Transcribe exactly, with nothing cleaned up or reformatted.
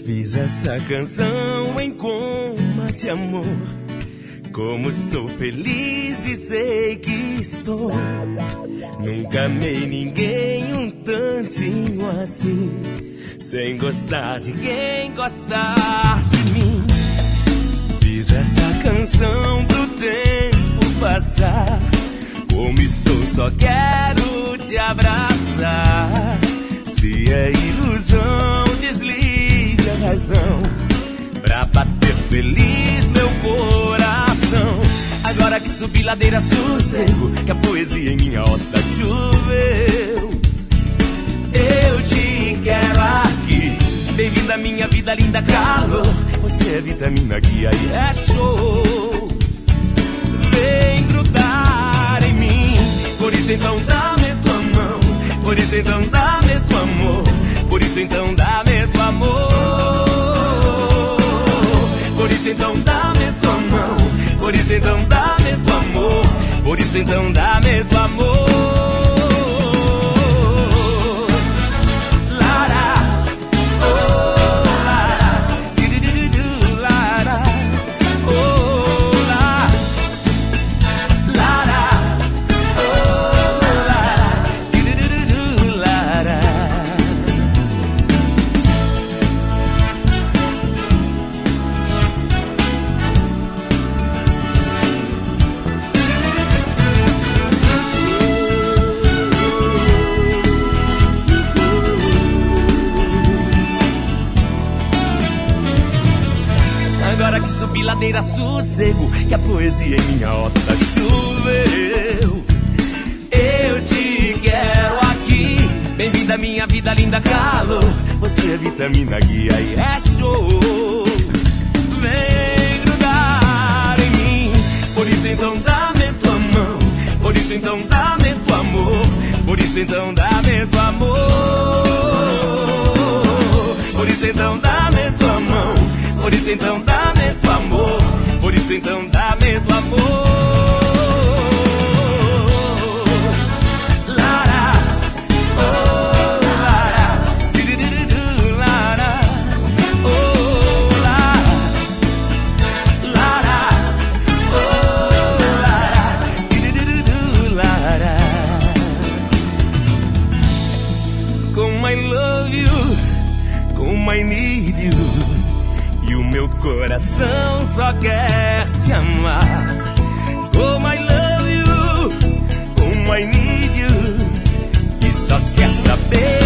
Fiz essa canção em coma de amor. Como sou feliz e sei que estou. Nunca amei ninguém um tantinho assim, sem gostar de quem gostar de mim. Fiz essa canção pro tempo passar. Como estou, só quero te abraçar. Se é ilusão, desliga a razão pra bater feliz meu coração. Agora que subi ladeira, sossego, que a poesia em minha horta choveu. Eu te quero aqui, bem-vinda à minha vida, linda calor. Você é vitamina, guia e é show. Vem grudar em mim, por isso então dá-me tua mão. Por isso então dá-me tua amor. Por isso então dá-me tua amor. Por isso então dá-me tua mão. Por isso então dá-me tua amor. Por isso então dá-me tua amor. Lara, oh Lara, tirididu, Lara, oh Lara, Lara, oh Lara, tirididu, Lara. Agora que subi ladeira, sossego, que a poesia em minha horta choveu. Eu te quero aqui, bem-vinda à minha vida, linda calor. Você é vitamina, guia e é show. Vem grudar em mim, por isso então dá-me tua mão. Por isso então dá-me tua amor. Por isso então dá-me tua amor. Por isso então dá-me tua mão. Por isso então dá-me tua amor. Por isso então dá-me tua amor. Lara, oh Lara, tirididu, Lara, oh Lara, Lara, oh Lara, tirididu, Lara. Como I love you, como I need you. E o meu coração só quer te amar. Como I love you, como I need you. E só quer saber